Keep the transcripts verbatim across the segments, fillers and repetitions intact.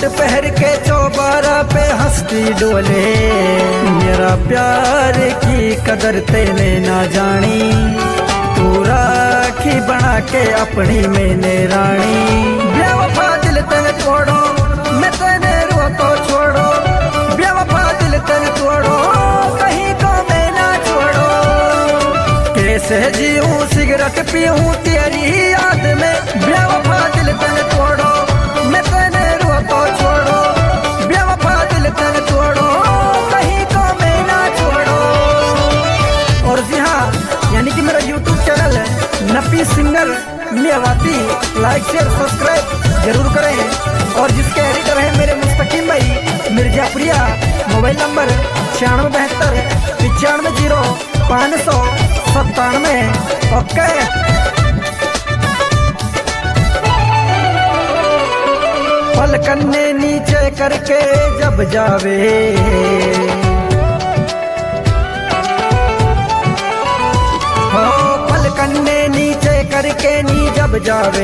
पहर के चौबारा पे हंसती डोले, मेरा प्यार की कदर तेने ना जानी, तू राखी बना के अपनी मैंने रानी। बेवफा दिल तेने तोड़ो, मैं तेने रो तो छोड़ो, बेवफा दिल तेने तोड़ो, कहीं को मैं ना छोड़ो। कैसे जीऊं सिगरेट पीऊं तेरी याद में, बेवफा दिल तेने तोड़ो, मैं तेने रो तो छोड़ो, बेवफा दिल तेने तोड़ो, कहीं को मैं ना छोड़ो। और जी हाँ, यानी कि मेरा यूट्यूब चैनल है नपी singer Mewati, like share subscribe जरूर करें। और जिसके एडिटर हैं मेरे मुस्तकीम भाई मिर्जापुरिया, मोबाइल नंबर छियानवे बहत्तर पिचानवे जीरो पाँच सौ सत्तानवे। ओके पलकन्ने नीचे करके जब जावे, हो पलकन्ने नीचे करके नी जब जावे,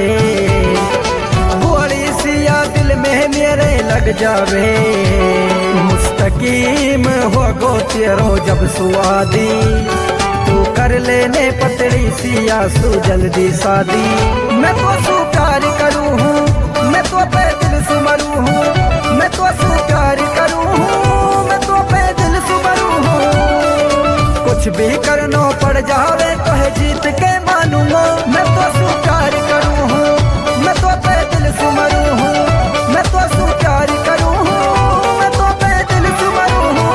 गोली सिया दिल में मेरे लग जावे। मुस्तकीम हो गो तेरो जब सुआदी, तू कर लेने पतली सिया सु जल्दी शादी। मैं तो सु प्यार करूँ हूँ, मैं तो पे दिल सु मरू हूँ, मैं तो सु प्यार करूँ हूँ, मैं तो पे दिल सु मरू हूँ। कुछ भी करना पड़ जावे तो है जीत के मानूंगा, मैं तो सु प्यार करूँ हूँ, मैं तो पे दिल सु मरू हूँ, मैं तो सु प्यार करूँ हूँ, मैं तो पे दिल सु मरू हूँ।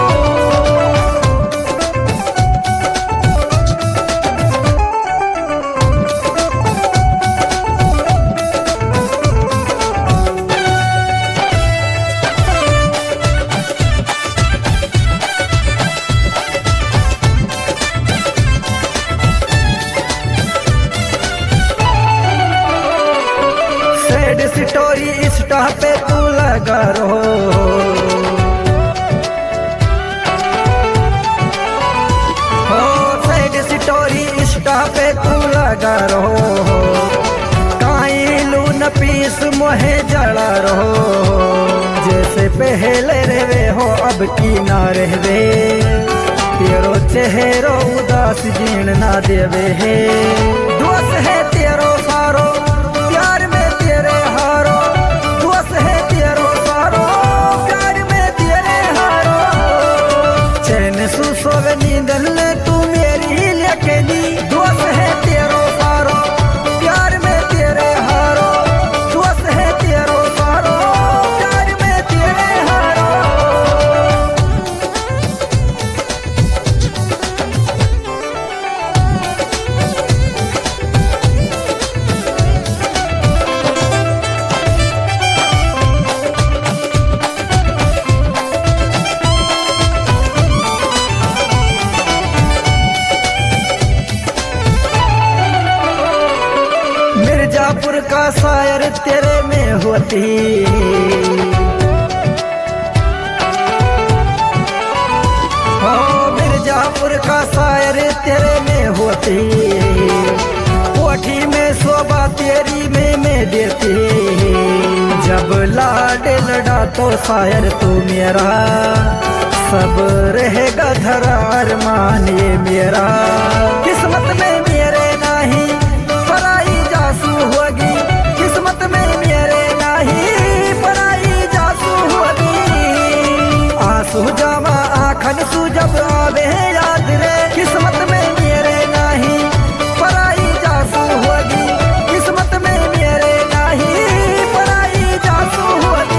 स्टोरी इंस्टा पे तू लगा रहो, हो सैड स्टोरी इंस्टा पे तू लगा रहो, काई लू न पीस मोहे जड़ा रहो। जैसे पहले रहवे हो अब की ना रहवे, तेरो चेहरो उदास जीण ना देवे है। दोस्त है तेरो सारो प्यार में तेरे हारो, दोस्त है तेरो सारो प्यार में तेरे हारो। चैन सु सोवे नींद ले तू मेरी लेके नी, दोस्त है तेरो सारो प्यार में तेरे हारो, दोस्त है तेरो सारो प्यार में तेरे हारो। मिर्जापुर का शायर तेरे में होती, हो मिर्जापुर का शायर तेरे में होती, कोठी में शोभा तेरी में मैं देती। जब लाड लड़ा तो शायर तू मेरा, सब रहेगा धरा अरमान ये मेरा। किस्मत में मेरे नहीं पराई जासू होगी, किस्मत में मेरे नहीं पराई जासू होगी। आंसू जावा आँखन सू जब आवे याद रे, किस्मत में मेरे नहीं पराई जासू होगी, किस्मत में मेरे नहीं पराई जासू होगी।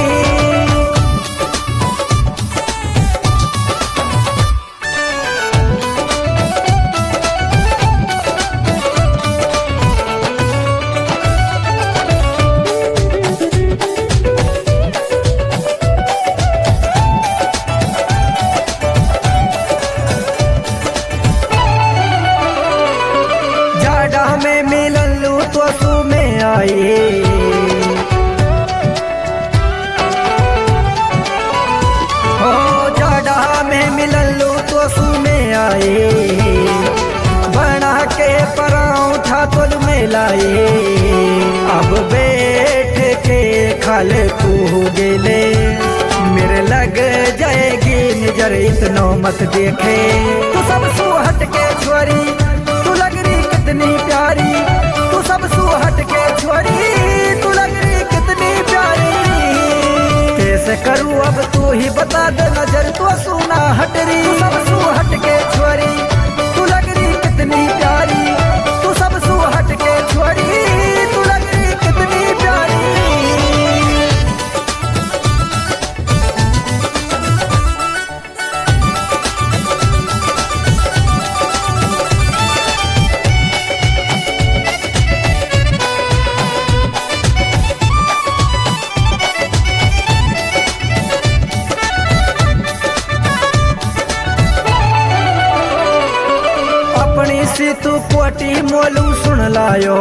में मिलन लू तो सू में आई, हो जाडा में मिलन लू तो सू में आई। बना के पराउठा तुल में लाई, अब बैठ के खा काले तू हो गेले मेरे लग जाएगी नजर इतनो मत देखे तू सब सू हट के छोरी तू लग रही कितनी प्यारी तू सब सू हट के छोरी तू लग रही कितनी प्यारी कैसे करूँ अब तू ही बता दे नजर तो सुना हट रही तू सब सू हट के छोरी तू लग रही कितनी प्यारी तू सब सू हट के छोरी तू लग रही कितनी प्यारी। सी तू कोटी मोलू सुन लायो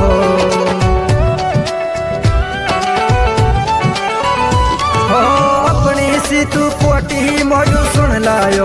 हो अपनी सी तू कोटी मोलू सुन लायो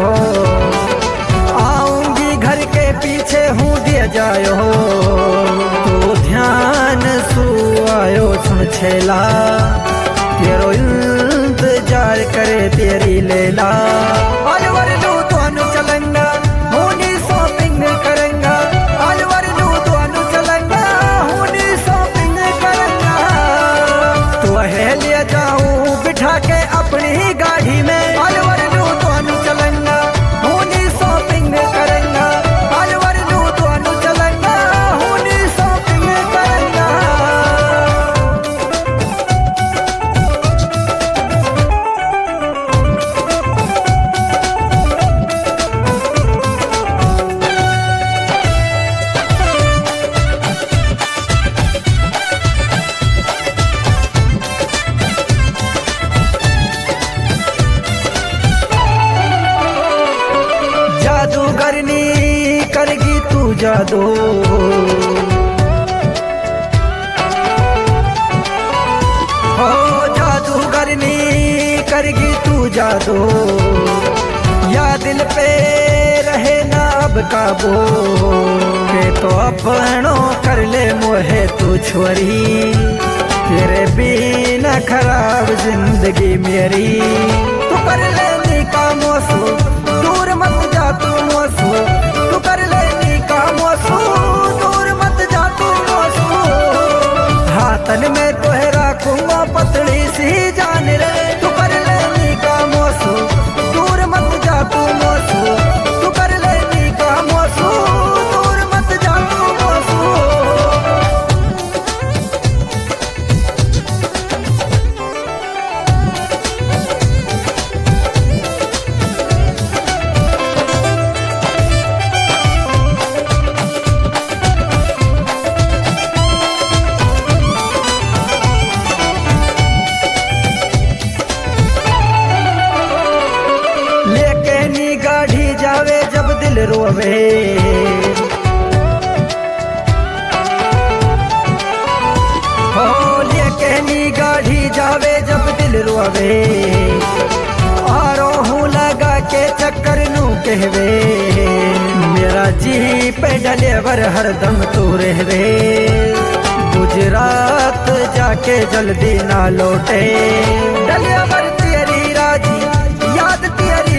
आऊंगी घर के पीछे हूँ दिया जायो तो ध्यान सू आयो सुन छेला तेरो इंतजार करे तेरी लेला अलवर लू तो अनु चलंगा होनी शॉपिंग करेंगा अलवर लू तो अनु चलंगा होनी शॉपिंग करेंगा तो है ले जाऊं बिठा के अपनी गाड़ी में अलवर लू तो अनु चलंगा होनी शॉपिंग करेंगा अलवर लू तो अनु चलंगा होनी शॉपिंग करेंगा। जादूगरनी करेगी तू जादू हो जादूगरनी करेगी तू जादू या दिल पे रहे ना अब काबू के तो अपनों कर ले मोहे तू छोरी तेरे बिना खराब जिंदगी मेरी तू कर ले का मोसू दूर मत जा तू मोसू तू कर ले का मोसू दूर मत जा तू मोसू हाथन में तोहे रखूंगा पतली सी जान रे तू कर ले का मोसू दूर मत जा तू मोसू तू कर ले का मोसू दूर मत जा तू मोसू। लेके नी गाड़ी जावे जब दिल रोवे हो लेके नी गाड़ी जावे जब दिल रोवे आरो हूँ लगा के चक्कर नू कहवे मेरा जी पे डलेवर हरदम तू रहवे गुजरात जाके जल्दी ना लौटे डलेवर तेरी राजी याद तेरी